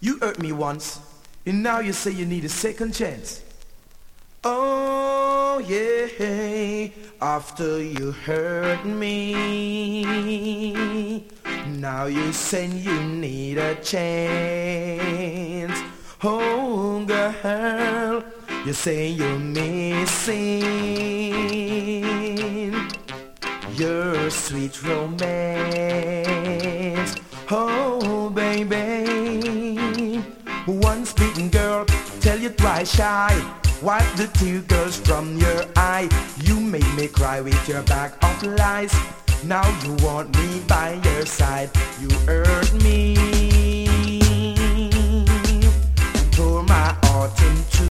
You hurt me once, and now you say you need a second chance. Oh yeah, after you hurt me, now you say you need a chance. Oh girl, you say you're missing your sweet romance. Oh baby, once beaten girl, tell you twice shy. Wipe the tears from your eye. You made me cry with your bag of lies. Now you want me by your side. You hurt me, tore my heart in two.